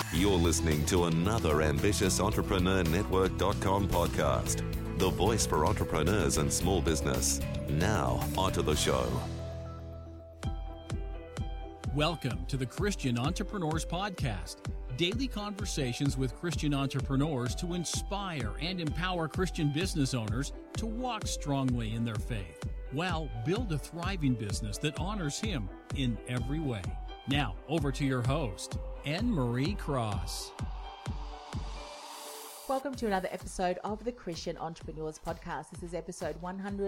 You're listening to another Ambitious Entrepreneur Network.com podcast, the voice for entrepreneurs and small business. Now, onto the show. Welcome to the Christian Entrepreneurs Podcast, daily conversations with Christian entrepreneurs to inspire and empower Christian business owners to walk strongly in their faith, while build a thriving business that honors Him in every way. Now, over to your host, Anne Marie Cross. Welcome to another episode of the Christian Entrepreneurs Podcast. This is episode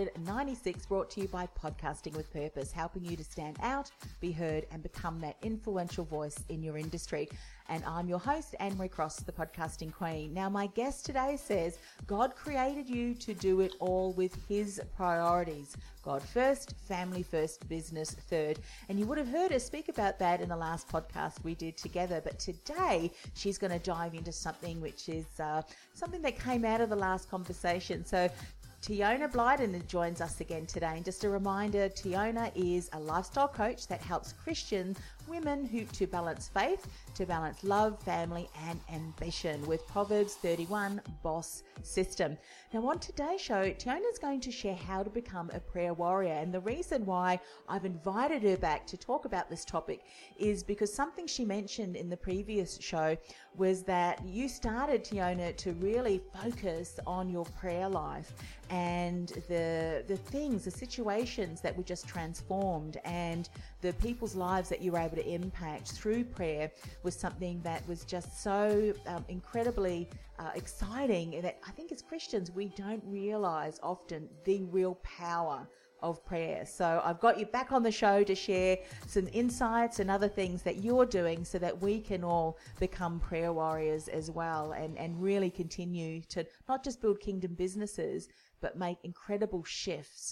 196, brought to you by Podcasting with Purpose, helping you to stand out, be heard, and become that influential voice in your industry. And I'm your host, Anne Marie Cross, the podcasting queen. Now, my guest today says, God created you to do it all with His priorities. God first, family first, business third. And you would have heard her speak about that in the last podcast we did together. But today, she's going to dive into something which is something that came out of the last conversation. So Tiona Blyden joins us again today. And just a reminder, Tiona is a lifestyle coach that helps Christian women to balance faith, to balance love, family, and ambition with Proverbs 31 Boss System. Now, on today's show, Tiona is going to share how to become a prayer warrior. And the reason why I've invited her back to talk about this topic is because something she mentioned in the previous show was that you started, Tiona, to really focus on your prayer life and the things, the situations that were just transformed, and the people's lives that you were able to impact through prayer was something that was just so incredibly exciting that I think as Christians we don't realize often the real power of prayer. So I've got you back on the show to share some insights and other things that you're doing so that we can all become prayer warriors as well, and really continue to not just build kingdom businesses, but make incredible shifts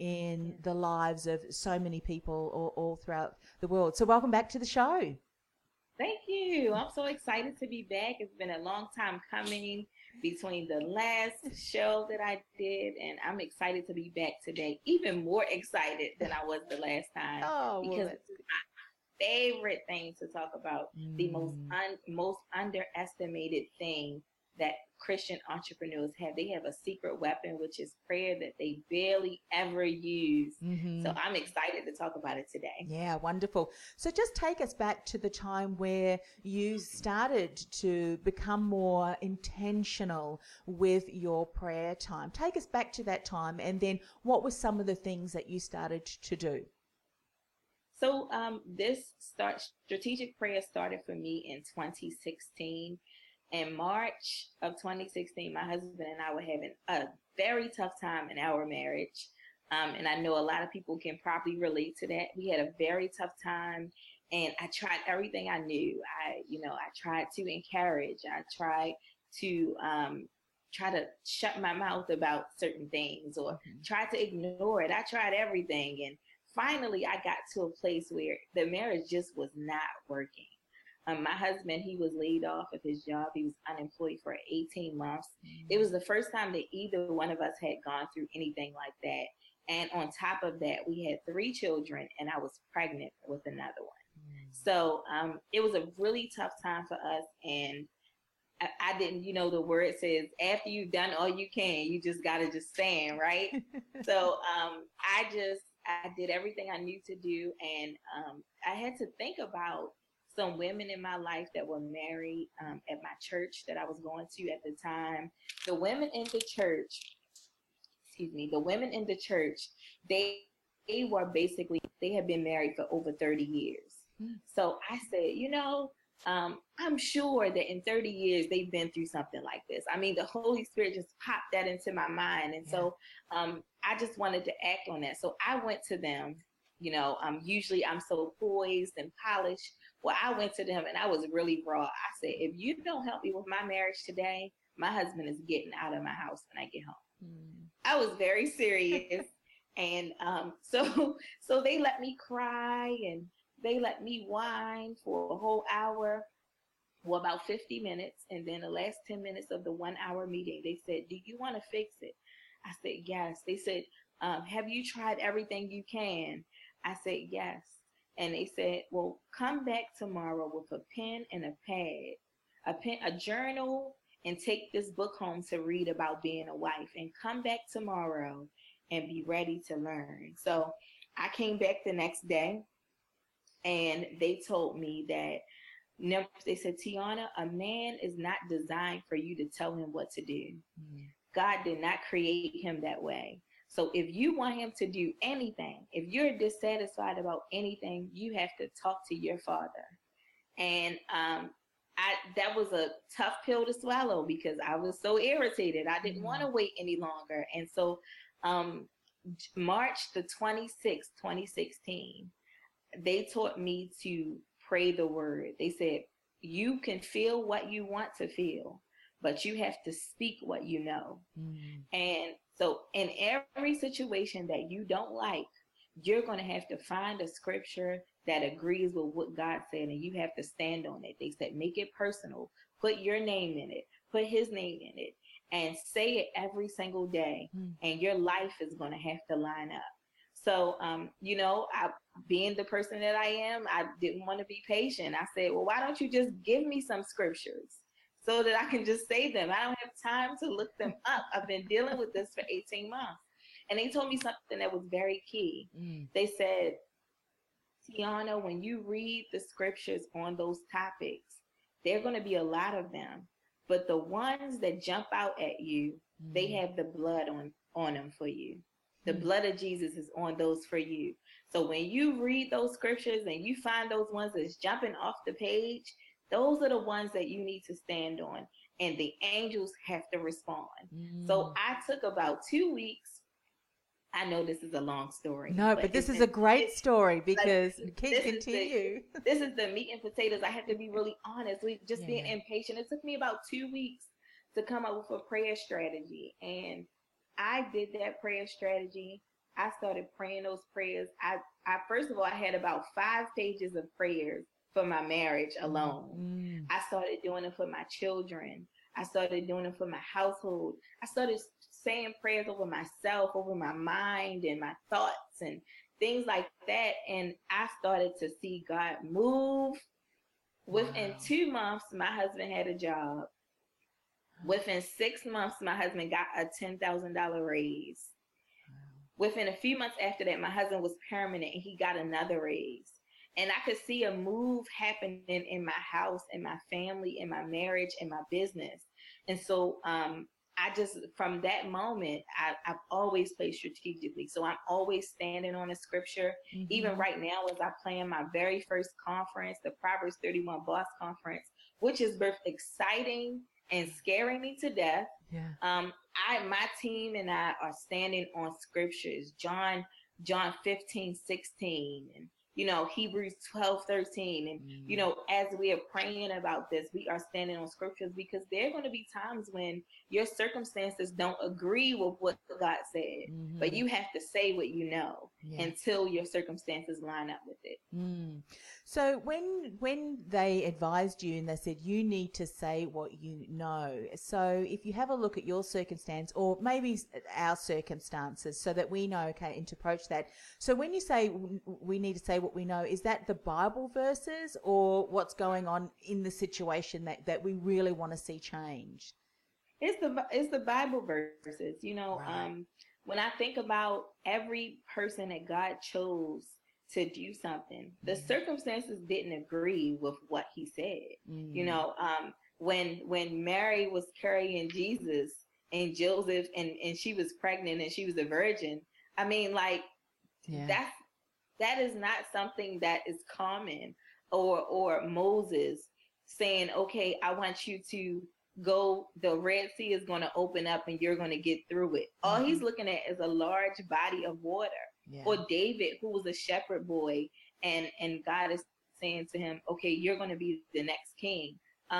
in the lives of so many people all throughout the world. So welcome back to the show. Thank you. I'm so excited to be back. It's been a long time coming between the last show that I did, and I'm excited to be back today, even more excited than I was the last time. Because it's my favorite thing to talk about, the most underestimated thing that Christian entrepreneurs have. They have a secret weapon, which is prayer, that they barely ever use. So I'm excited to talk about it today. Yeah, wonderful. So just take us back to the time where you started to become more intentional with your prayer time. Take us back to that time, and then what were some of the things that you started to do? So strategic prayer started for me in 2016. In March of 2016, my husband and I were having a very tough time in our marriage. And I know a lot of people can probably relate to that. We had a very tough time, and I tried everything I knew. I tried to encourage. I tried to try to shut my mouth about certain things, or try to ignore it. I tried everything. And finally, I got to a place where the marriage just was not working. My husband, he was laid off of his job. He was unemployed for 18 months. It was the first time that either one of us had gone through anything like that. And on top of that, we had 3 children, and I was pregnant with another one. So it was a really tough time for us. And I didn't, the word says, after you've done all you can, you just got to just stand, right? So I did everything I knew to do. And I had to think about some women in my life that were married at my church that I was going to at the time. The women in the church, they were basically, they had been married for over 30 years. So I said, I'm sure that in 30 years, they've been through something like this. I mean, the Holy Spirit just popped that into my mind. And so I just wanted to act on that. So I went to them. Usually I'm so poised and polished. Well, I went to them and I was really raw. I said, if you don't help me with my marriage today, my husband is getting out of my house when I get home. I was very serious. And so they let me cry, and they let me whine for a whole hour, well, about 50 minutes. And then the last 10 minutes of the 1 hour meeting, they said, do you want to fix it? I said, yes. They said, have you tried everything you can? I said, yes. And they said, well, come back tomorrow with a pen and a pad, a journal, and take this book home to read about being a wife, and come back tomorrow and be ready to learn. So I came back the next day, and they told me that, they said, Tiana, a man is not designed for you to tell him what to do. God did not create him that way. So if you want him to do anything, if you're dissatisfied about anything, you have to talk to your father. And that was a tough pill to swallow, because I was so irritated. I didn't want to wait any longer. And so March the 26th, 2016, they taught me to pray the word. They said, you can feel what you want to feel, but you have to speak what you know. And so in every situation that you don't like, you're going to have to find a scripture that agrees with what God said, and you have to stand on it. They said, make it personal, put your name in it, put his name in it, and say it every single day, and your life is going to have to line up. So, being the person that I am, I didn't want to be patient. I said, well, why don't you just give me some scriptures so that I can just say them? I don't have time to look them up. I've been dealing with this for 18 months. And they told me something that was very key. They said, Tiana, when you read the scriptures on those topics, there are going to be a lot of them. But the ones that jump out at you, they have the blood on them for you. The blood of Jesus is on those for you. So when you read those scriptures and you find those ones that's jumping off the page, those are the ones that you need to stand on. And the angels have to respond. So I took about 2 weeks. I know this is a long story. No, but this is a great story, because continue. This is the meat and potatoes. I have to be really honest. Being impatient. It took me about 2 weeks to come up with a prayer strategy. And I did that prayer strategy. I started praying those prayers. I first of all, I had about 5 pages of prayers for my marriage alone. I started doing it for my children. I started doing it for my household. I started saying prayers over myself, over my mind and my thoughts and things like that. And I started to see God move. Within 2 months, my husband had a job. Within 6 months, my husband got a $10,000 raise. Within a few months after that, my husband was permanent and he got another raise. And I could see a move happening in my house, in my family, in my marriage, in my business. And so from that moment, I've always played strategically. So I'm always standing on a scripture. Even right now, as I plan my very first conference, the Proverbs 31 Boss Conference, which is both exciting and scaring me to death. My team and I are standing on scriptures, John 15:16, and Hebrews 12:13. And, as we are praying about this, we are standing on scriptures, because there are going to be times when your circumstances don't agree with what God said, but you have to say what you know until your circumstances line up with it. So when they advised you and they said you need to say what you know, so if you have a look at your circumstance, or maybe our circumstances, so that we know, okay, and to approach that. So when you say we need to say what we know, is that the Bible verses, or what's going on in the situation that we really want to see changed? It's the Bible verses. When I think about every person that God chose to do something, the circumstances didn't agree with what he said. When Mary was carrying Jesus and Joseph, and she was pregnant and she was a virgin, I mean, that is not something that is common. Or Moses saying, okay, I want you to go, the Red Sea is going to open up and you're going to get through it. All he's looking at is a large body of water. Or David, who was a shepherd boy, and God is saying to him, okay, you're going to be the next king.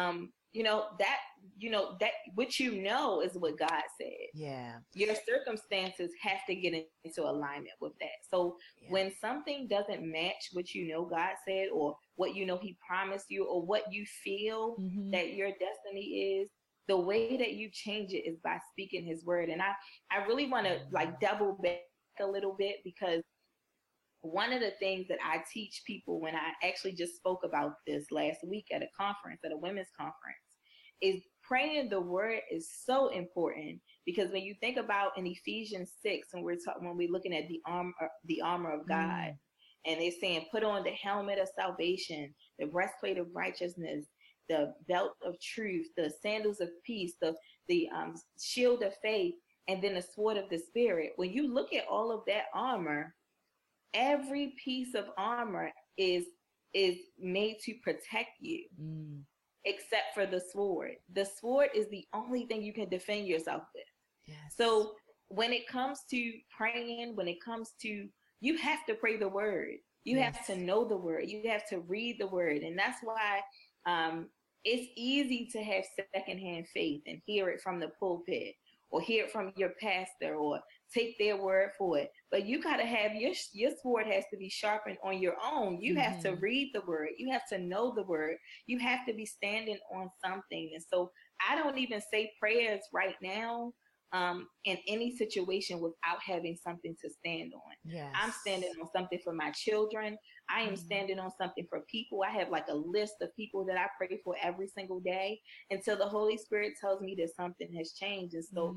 That what is what God said. Your circumstances have to get into alignment with that. So when something doesn't match what God said, or what he promised you, or what you feel that your destiny is, the way that you change it is by speaking his word. And I really want to double back a little bit, because one of the things that I teach people, when I actually just spoke about this last week at a conference, at a women's conference, is praying the word is so important, because when you think about in Ephesians 6, when we're looking at the armor of God, and they're saying, put on the helmet of salvation, the breastplate of righteousness, the belt of truth, the sandals of peace, the shield of faith, and then the sword of the Spirit. When you look at all of that armor, every piece of armor is made to protect you, except for the sword. The sword is the only thing you can defend yourself with. Yes. So when it comes to praying, you have to pray the word. You have to know the word. You have to read the word. And that's why it's easy to have secondhand faith and hear it from the pulpit, or hear it from your pastor, or take their word for it. But you got to have your sword has to be sharpened on your own. You have to read the word. You have to know the word. You have to be standing on something. And so I don't even say prayers right now in any situation without having something to stand on. Yes. I'm standing on something for my children. I am standing on something for people. I have like a list of people that I pray for every single day until the Holy Spirit tells me that something has changed. And so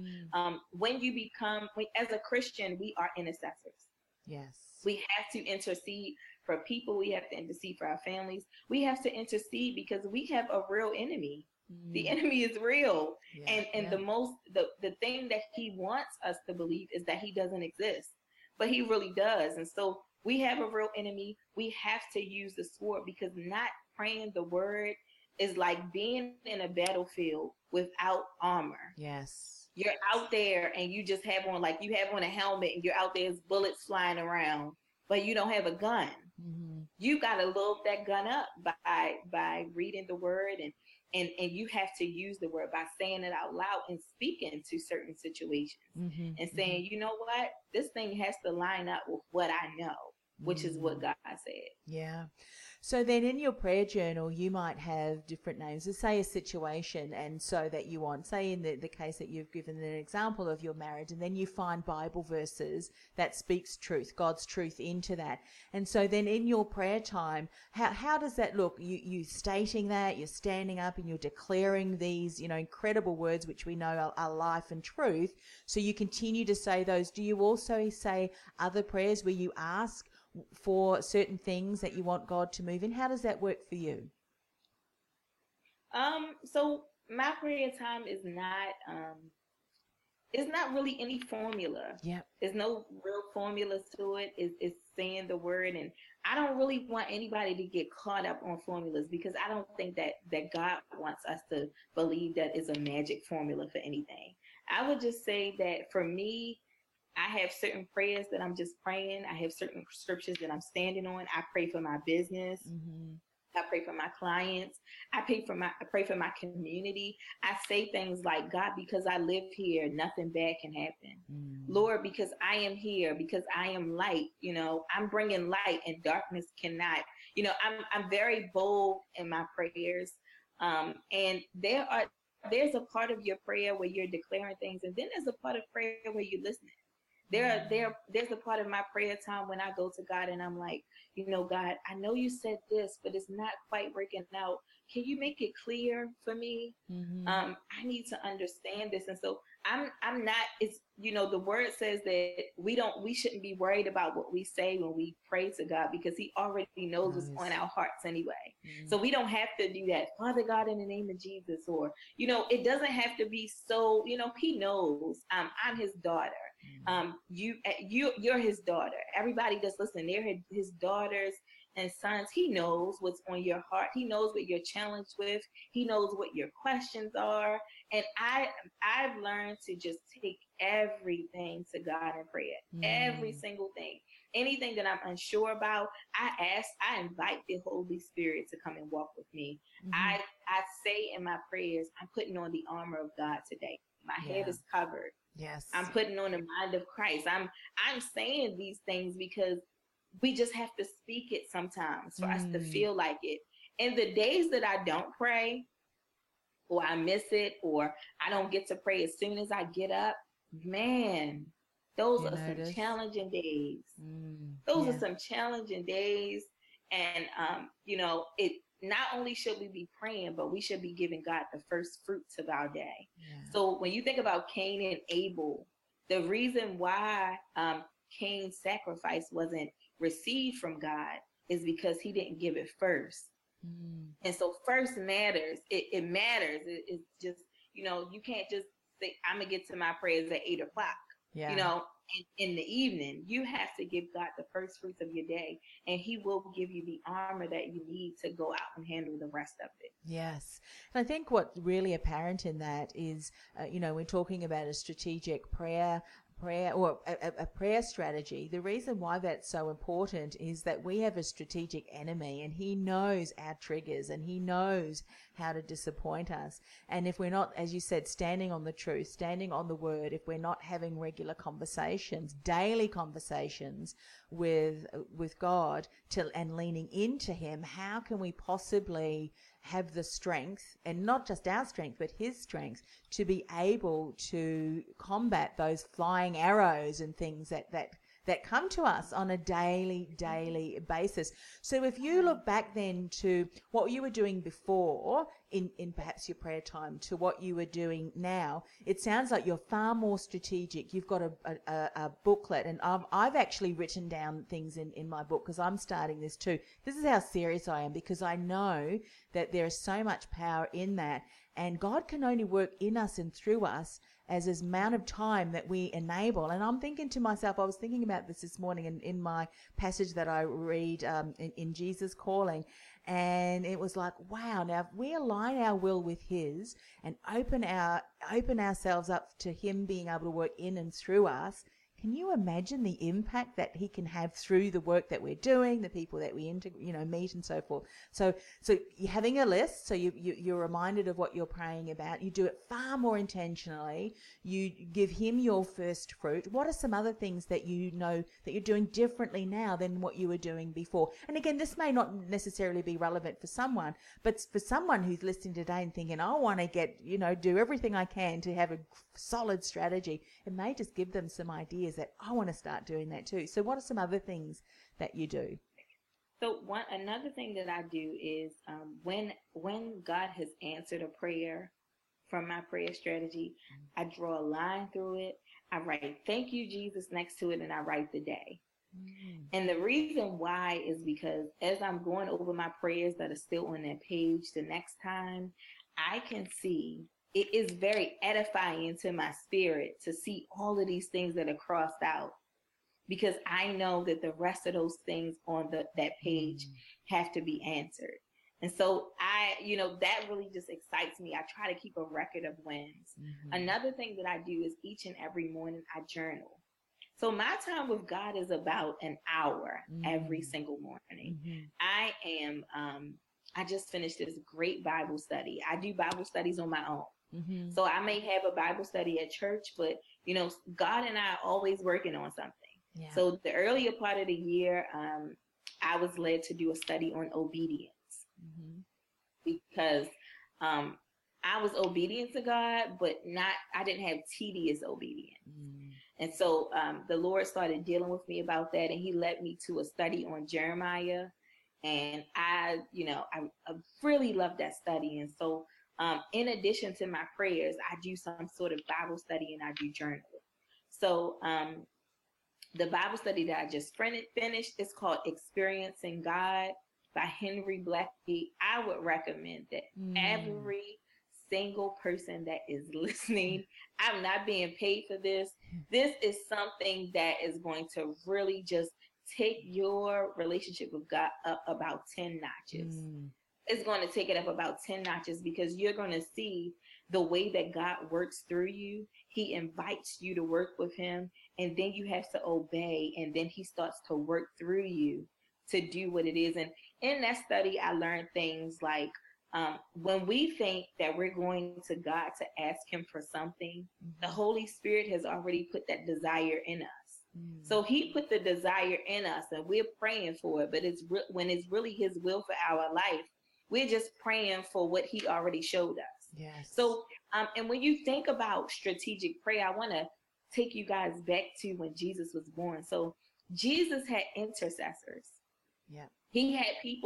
as a Christian, we are intercessors. Yes. We have to intercede for people. We have to intercede for our families. We have to intercede because we have a real enemy. The enemy is real. The thing that he wants us to believe is that he doesn't exist, but he really does. And so we have a real enemy. We have to use the sword, because not praying the word is like being in a battlefield without armor. Yes. You're out there and you just have on, like, you have on a helmet and you're out there, there's bullets flying around, but you don't have a gun. You got to load that gun up by reading the word, and you have to use the word by saying it out loud and speaking to certain situations and saying, you know what, this thing has to line up with what I know, which is what God said. Yeah. So then in your prayer journal, you might have different names. So say a situation, and so that you want, say in the case that you've given an example of your marriage, and then you find Bible verses that speaks truth, God's truth into that. And so then in your prayer time, how does that look? You stating that, you're standing up and you're declaring these, incredible words which we know are life and truth. So you continue to say those. Do you also say other prayers where you ask for certain things that you want God to move in? How does that work for you? So my prayer time is not it's not really any formula. Yeah. There's no real formula to it. It's saying the word, and I don't really want anybody to get caught up on formulas, because I don't think that God wants us to believe that is a magic formula for anything. I would just say that for me, I have certain prayers that I'm just praying. I have certain scriptures that I'm standing on. I pray for my business. I pray for my clients. I pray for my community. I say things like, God, because I live here, nothing bad can happen. Lord, because I am here, because I am light, I'm bringing light and darkness cannot. I'm very bold in my prayers. And there's a part of your prayer where you're declaring things, and then there's a part of prayer where you're listening. There's a part of my prayer time when I go to God and I'm like, God, I know you said this, but it's not quite working out. Can you make it clear for me? I need to understand this. And so I'm not, it's, the word says that we shouldn't be worried about what we say when we pray to God, because he already knows what's on our hearts anyway. So we don't have to do that. Father God, in the name of Jesus, or, it doesn't have to be so, he knows I'm his daughter. You're his daughter. Everybody that's listening, they're his daughters and sons. He knows what's on your heart. He knows what you're challenged with. He knows what your questions are. And I've learned to just take everything to God in prayer. Every single thing. Anything that I'm unsure about, I invite the Holy Spirit to come and walk with me. I say in my prayers, I'm putting on the armor of God today. My head is covered. Yes. I'm putting on the mind of Christ. I'm saying these things because we just have to speak it sometimes for us to feel like it. And the days that I don't pray, or I miss it, or I don't get to pray as soon as I get up, man, those are some challenging days. Those are some challenging days. And, not only should we be praying, but we should be giving God the first fruits of our day. Yeah. So when you think about Cain and Abel, the reason why Cain's sacrifice wasn't received from God is because he didn't give it first. And so first matters. It matters. It's just, you can't just say, I'm going to get to my prayers at 8 o'clock. Yeah. In the evening, you have to give God the first fruits of your day, and he will give you the armor that you need to go out and handle the rest of it. Yes. And I think what's really apparent in that is, we're talking about a strategic prayer or a prayer strategy. The reason why that's so important is that we have a strategic enemy, and he knows our triggers, and he knows how to disappoint us. And if we're not, as you said, standing on the truth, standing on the word, if we're not having regular conversations, daily conversations with God and leaning into him, how can we possibly have the strength, and not just our strength, but his strength, to be able to combat those flying arrows and things that come to us on a daily basis. So if you look back then to what you were doing before in perhaps your prayer time to what you were doing now, it sounds like you're far more strategic. You've got a booklet, and I've actually written down things in my book because I'm starting this too. This is how serious I am, because I know that there is so much power in that, and God can only work in us and through us as amount of time that we enable. And I'm thinking to myself, I was thinking about this morning in my passage that I read in Jesus Calling, and it was like, wow, now if we align our will with his and open ourselves up to him being able to work in and through us, can you imagine the impact that he can have through the work that we're doing, the people that we meet and so forth? So you're having a list, so you're reminded of what you're praying about. You do it far more intentionally. You give him your first fruit. What are some other things that you know that you're doing differently now than what you were doing before? And again, this may not necessarily be relevant for someone, but for someone who's listening today and thinking, I want to do everything I can to have a solid strategy, it may just give them some ideas that I want to start doing that too. So what are some other things that you do? So another thing that I do is when God has answered a prayer from my prayer strategy, I draw a line through it. I write "Thank you, Jesus" next to it, and I write the day. And the reason why is because as I'm going over my prayers that are still on that page the next time, I can see it is very edifying to my spirit to see all of these things that are crossed out, because I know that the rest of those things on that page have to be answered. And so that really just excites me. I try to keep a record of wins. Another thing that I do is each and every morning I journal. So my time with God is about an hour every single morning. I just finished this great Bible study. I do Bible studies on my own. So I may have a Bible study at church, but God and I are always working on something. Yeah. So the earlier part of the year, I was led to do a study on obedience because I was obedient to God, but I didn't have tedious obedience. And so the Lord started dealing with me about that, and he led me to a study on Jeremiah. And I really loved that study. And so in addition to my prayers, I do some sort of Bible study and I do journaling. So the Bible study that I just finished is called Experiencing God by Henry Blackaby. I would recommend that every single person that is listening, I'm not being paid for this. This is something that is going to really just take your relationship with God up about 10 notches. It's going to take it up about 10 notches because you're going to see the way that God works through you. He invites you to work with him, and then you have to obey, and then he starts to work through you to do what it is. And in that study, I learned things like when we think that we're going to God to ask him for something, the Holy Spirit has already put that desire in us. So he put the desire in us and we're praying for it, but when it's really his will for our life, we're just praying for what he already showed us. Yes. So, and when you think about strategic prayer, I want to take you guys back to when Jesus was born. So Jesus had intercessors. Yeah. He had people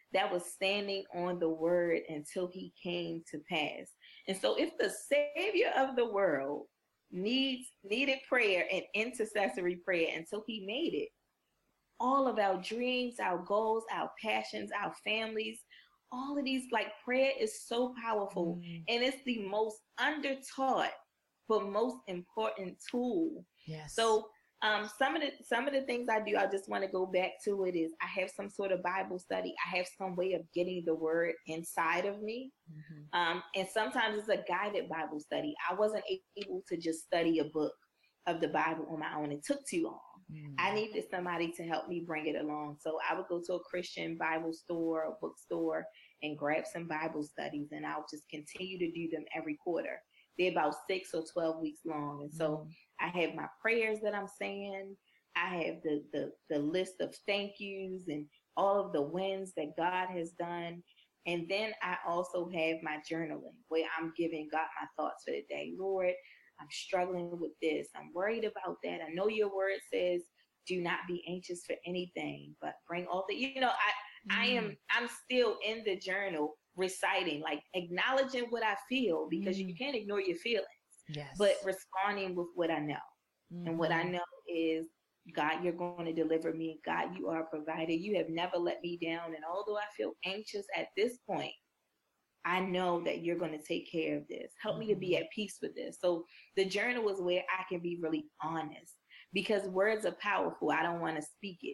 that was standing on the word until he came to pass. And so if the Savior of the world needed prayer and intercessory prayer until he made it, all of our dreams, our goals, our passions, our families, all of these, like, prayer is so powerful. And it's the most undertaught but most important tool. Yes. So some of the things I do, I just want to go back to it, is I have some sort of Bible study. I have some way of getting the word inside of me. And sometimes it's a guided Bible study. I wasn't able to just study a book of the Bible on my own. It took too long. I needed somebody to help me bring it along. So I would go to a Christian Bible store or bookstore and grab some Bible studies, and I'll just continue to do them every quarter. They're about 6 or 12 weeks long. And so I have my prayers that I'm saying. I have the list of thank yous and all of the wins that God has done. And then I also have my journaling, where I'm giving God my thoughts for the day. Lord, I'm struggling with this. I'm worried about that. I know your word says, do not be anxious for anything, but bring all the, I'm still in the journal reciting, like acknowledging what I feel, because you can't ignore your feelings, but responding with what I know. And what I know is, God, you're going to deliver me. God, you are a provider. You have never let me down. And although I feel anxious at this point, I know that you're going to take care of this. Help me to be at peace with this. So the journal is where I can be really honest, because words are powerful. I don't want to speak it.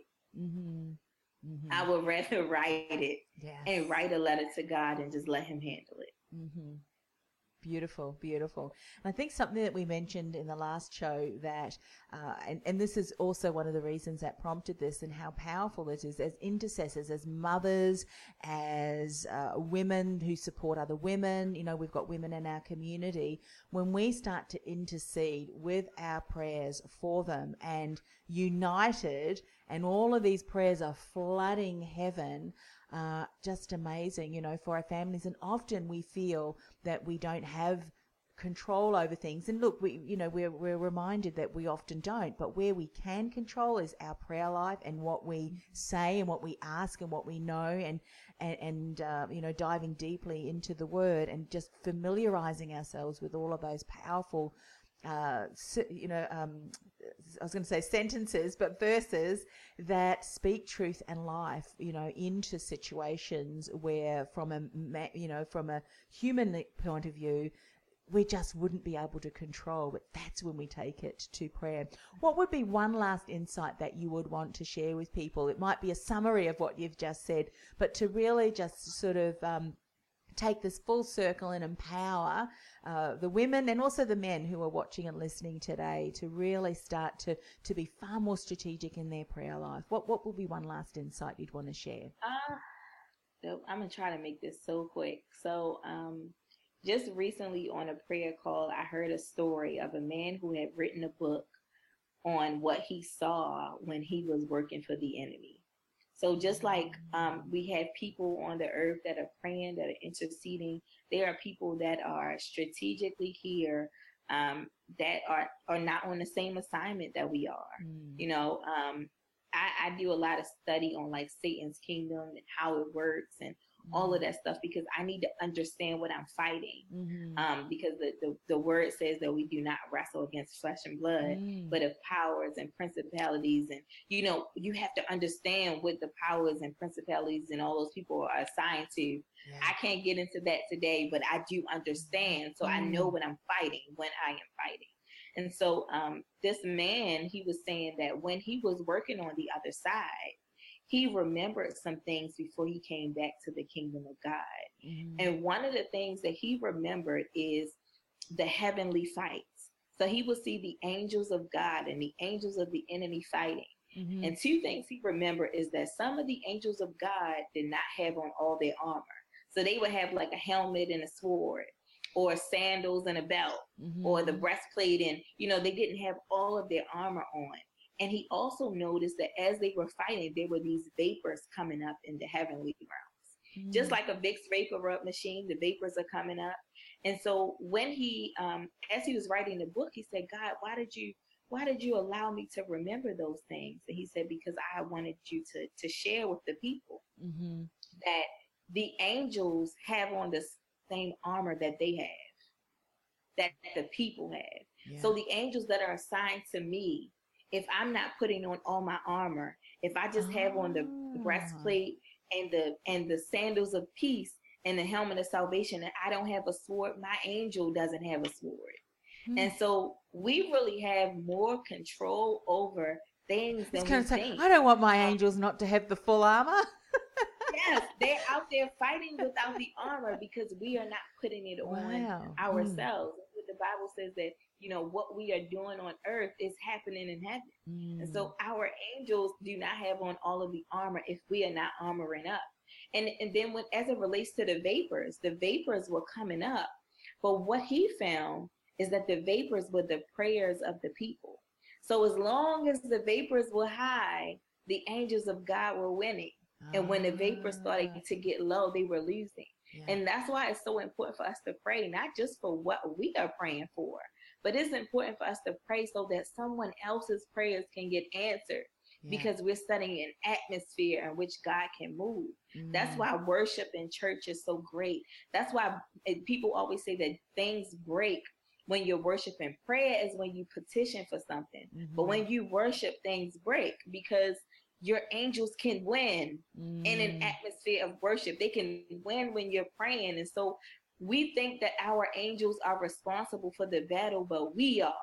I would rather write it and write a letter to God and just let him handle it. Beautiful, beautiful. And I think something that we mentioned in the last show that, and this is also one of the reasons that prompted this, and how powerful it is as intercessors, as mothers, as women who support other women. We've got women in our community. When we start to intercede with our prayers for them and united, and all of these prayers are flooding heaven, just amazing, for our families. And often we feel that we don't have control over things. And look, we're reminded that we often don't, but where we can control is our prayer life and what we say and what we ask and what we know, and diving deeply into the word and just familiarizing ourselves with all of those powerful I was going to say sentences, but verses that speak truth and life, into situations where from a human point of view, we just wouldn't be able to control, but that's when we take it to prayer. What would be one last insight that you would want to share with people? It might be a summary of what you've just said, but to really just sort of take this full circle and empower the women and also the men who are watching and listening today to really start to be far more strategic in their prayer life. What will be one last insight you'd want to share? So I'm going to try to make this so quick. So just recently on a prayer call, I heard a story of a man who had written a book on what he saw when he was working for the enemy. So just like we have people on the earth that are praying, that are interceding, there are people that are strategically here that are not on the same assignment that we are. I do a lot of study on like Satan's kingdom and how it works and all of that stuff, because I need to understand what I'm fighting. Because the word says that we do not wrestle against flesh and blood, but of powers and principalities. And, you have to understand what the powers and principalities and all those people are assigned to. Yeah. I can't get into that today, but I do understand. So I know what I'm fighting when I am fighting. And so this man, he was saying that when he was working on the other side, he remembered some things before he came back to the kingdom of God. And one of the things that he remembered is the heavenly fights. So he would see the angels of God and the angels of the enemy fighting. And two things he remembered is that some of the angels of God did not have on all their armor. So they would have like a helmet and a sword, or sandals and a belt, or the breastplate, and, they didn't have all of their armor on. And he also noticed that as they were fighting, there were these vapors coming up in the heavenly realms. Just like a Vicks vapor rub machine, the vapors are coming up. And so when he, as he was writing the book, he said, God, why did you allow me to remember those things? And he said, because I wanted you to share with the people. that the angels have on the same armor that they have, that the people have. Yeah. So the angels that are assigned to me, if I'm not putting on all my armor, if I just have on the breastplate and the sandals of peace and the helmet of salvation, and I don't have a sword, my angel doesn't have a sword. And so we really have more control over things than we think. I don't want my angels not to have the full armor. Yes, they're out there fighting without the armor because we are not putting it on ourselves. The Bible says that, you know, what we are doing on earth is happening in heaven. And so our angels do not have on all of the armor if we are not armoring up. And then as it relates to the vapors were coming up. But what he found is that the vapors were the prayers of the people. So as long as the vapors were high, the angels of God were winning. And when the vapors started to get low, they were losing. Yeah. And that's why it's so important for us to pray, not just for what we are praying for, but it's important for us to pray so that someone else's prayers can get answered. Yeah. Because we're setting an atmosphere in which God can move. That's why worship in church is so great. That's why people always say that things break when you're worshiping. Prayer is when you petition for something. But when you worship, things break because your angels can win in an atmosphere of worship. They can win when you're praying. And so we think that our angels are responsible for the battle, but we are.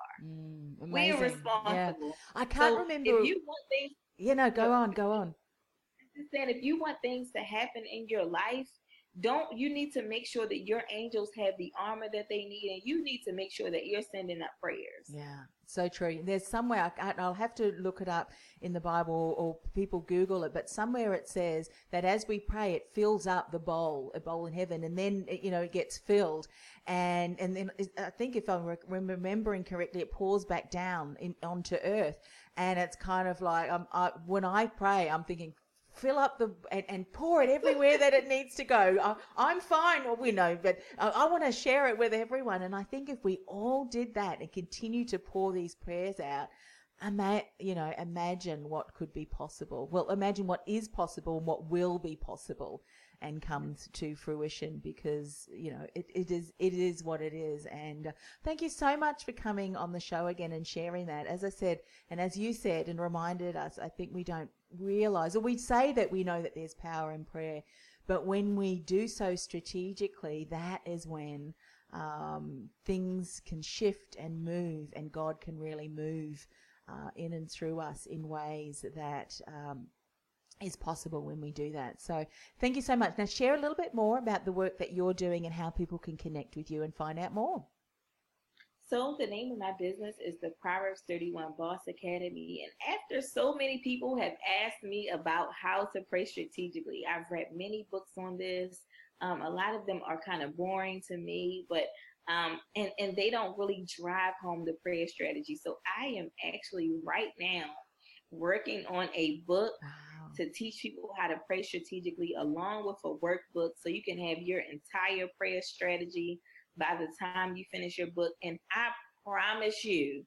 We're responsible. Yeah. I can't remember. If you want things, go on. I'm just saying, if you want things to happen in your life, you need to make sure that your angels have the armor that they need, and you need to make sure that you're sending up prayers. Yeah, so true. There's somewhere, I'll have to look it up in the Bible or people Google it, but somewhere it says that as we pray, it fills up a bowl in heaven, and then, it gets filled. And then I think if I'm remembering correctly, it pours back down onto earth. And it's kind of like, when I pray, I'm thinking, fill up and pour it everywhere that it needs to go. I'm fine, but I want to share it with everyone. And I think if we all did that and continue to pour these prayers out, imagine what could be possible. Well, imagine what is possible and what will be possible and comes to fruition, because it is what it is. And thank you so much for coming on the show again and sharing that. As I said, and as you said and reminded us, I think we don't realize, or we say that we know that there's power in prayer, but when we do so strategically, that is when things can shift and move, and God can really move in and through us in ways that is possible when we do that. So thank you so much. Now share a little bit more about the work that you're doing and how people can connect with you and find out more. So the name of my business is the Proverbs 31 Boss Academy. And after so many people have asked me about how to pray strategically, I've read many books on this. A lot of them are kind of boring to me, but and they don't really drive home the prayer strategy. So I am actually right now working on a book to teach people how to pray strategically, along with a workbook, so you can have your entire prayer strategy by the time you finish your book. And I promise you,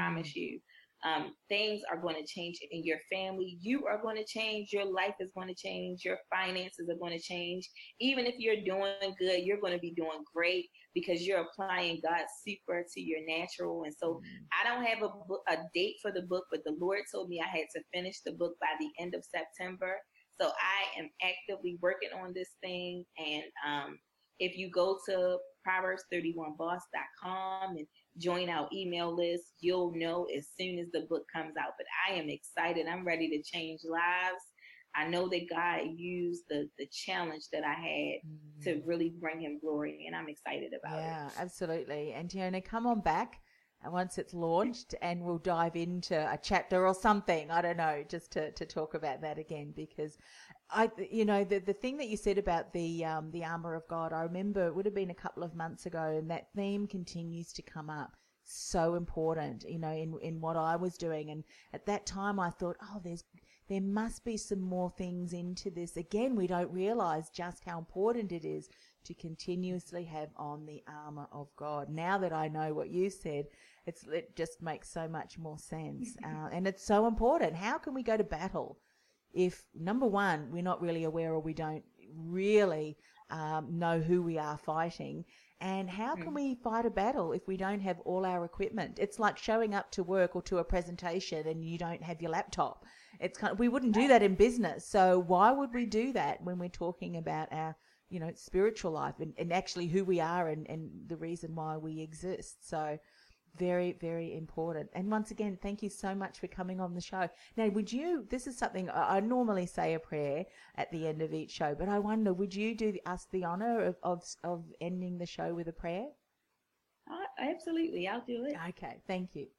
things are going to change in your family. You are going to change. Your life is going to change. Your finances are going to change. Even if you're doing good, you're going to be doing great because you're applying God's super to your natural. And so I don't have a date for the book, but the Lord told me I had to finish the book by the end of September. So I am actively working on this thing. And if you go to Proverbs31boss.com and join our email list, you'll know as soon as the book comes out. But I am excited. I'm ready to change lives. I know that God used the challenge that I had to really bring him glory, and I'm excited about it. Yeah, absolutely. And Tiona, come on back once it's launched, and we'll dive into a chapter or something, I don't know, just to talk about that again, because the thing that you said about the armor of God, I remember it would have been a couple of months ago, and that theme continues to come up. So important, in what I was doing. And at that time I thought, there must be some more things into this. Again, we don't realize just how important it is to continuously have on the armor of God. Now that I know what you said, it just makes so much more sense. And it's so important. How can we go to battle if, number one, we're not really aware, or we really know who we are fighting. And how can we fight a battle if we don't have all our equipment? It's like showing up to work or to a presentation and you don't have your laptop. It's we wouldn't do that in business. So why would we do that when we're talking about our, spiritual life and actually who we are and the reason why we exist? So very, very important. And once again, thank you so much for coming on the show. Now, this is something I normally say a prayer at the end of each show, but I wonder, would you do us the honor of ending the show with a prayer? Absolutely. I'll do it. Okay. Thank you.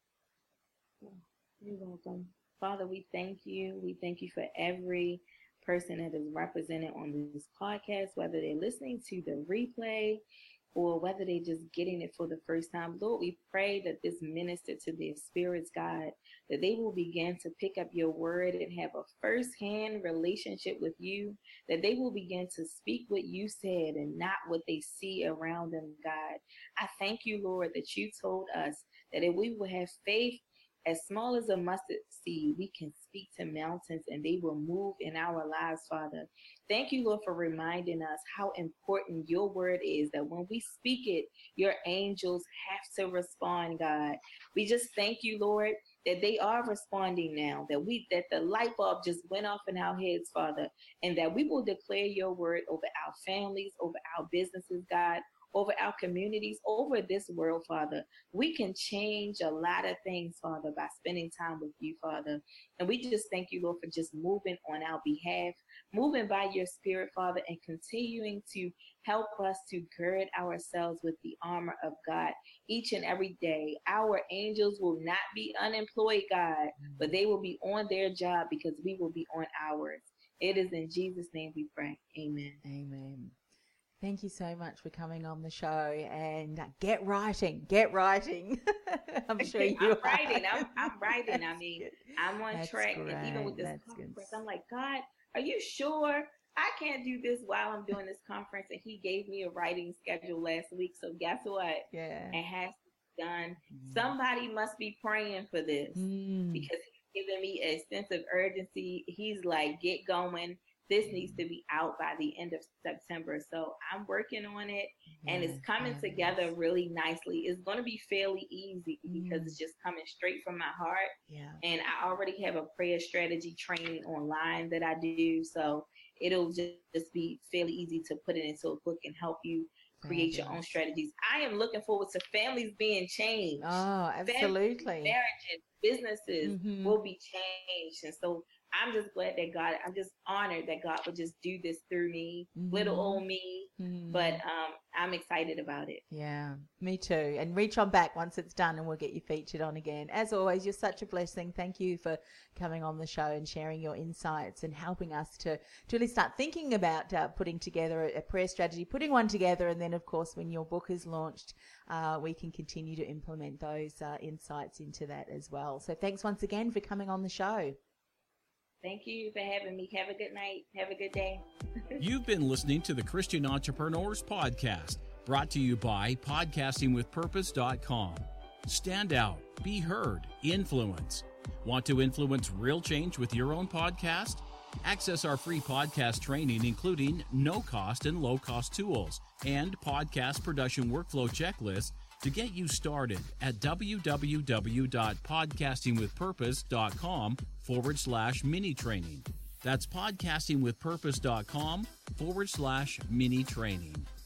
You're welcome. Father, we thank you. We thank you for every person that is represented on this podcast, whether they're listening to the replay or whether they're just getting it for the first time. Lord, we pray that this minister to their spirits, God, that they will begin to pick up your word and have a first-hand relationship with you, that they will begin to speak what you said and not what they see around them, God. I thank you, Lord, that you told us that if we will have faith as small as a mustard seed, we can speak to mountains and they will move in our lives, Father. Thank you, Lord, for reminding us how important your word is, that when we speak it, your angels have to respond, God. We just thank you, Lord, that they are responding now, that the light bulb just went off in our heads, Father, and that we will declare your word over our families, over our businesses, God, over our communities, over this world, Father. We can change a lot of things, Father, by spending time with you, Father. And we just thank you, Lord, for just moving on our behalf, moving by your spirit, Father, and continuing to help us to gird ourselves with the armor of God each and every day. Our angels will not be unemployed, God, but they will be on their job because we will be on ours. It is in Jesus' name we pray. Amen. Amen. Thank you so much for coming on the show, and get writing. I'm sure you are. I'm writing. I mean, I'm on track. Great. And even with this conference, I'm like, God, are you sure? I can't do this while I'm doing this conference. And he gave me a writing schedule last week. So guess what? Yeah. It has to be done. Somebody must be praying for this because he's giving me a sense of urgency. He's like, get going. This needs to be out by the end of September. So I'm working on it and it's coming together really nicely. It's going to be fairly easy because it's just coming straight from my heart. Yeah. And I already have a prayer strategy training online that I do. So it'll just be fairly easy to put it into a book and help you create your own strategies. I am looking forward to families being changed. Oh, absolutely. Families, marriages, businesses will be changed. And so I'm just glad that God, I'm just honored that God would just do this through me, little old me, but I'm excited about it. Yeah, me too. And reach on back once it's done and we'll get you featured on again. As always, you're such a blessing. Thank you for coming on the show and sharing your insights and helping us to really start thinking about putting together a prayer strategy, putting one together, and then, of course, when your book is launched, we can continue to implement those insights into that as well. So thanks once again for coming on the show. Thank you for having me. Have a good night. Have a good day. You've been listening to the Christian Entrepreneurs Podcast, brought to you by podcastingwithpurpose.com. Stand out, be heard, influence. Want to influence real change with your own podcast? Access our free podcast training, including no-cost and low-cost tools and podcast production workflow checklists to get you started at www.podcastingwithpurpose.com/mini training. That's podcastingwithpurpose.com/mini training.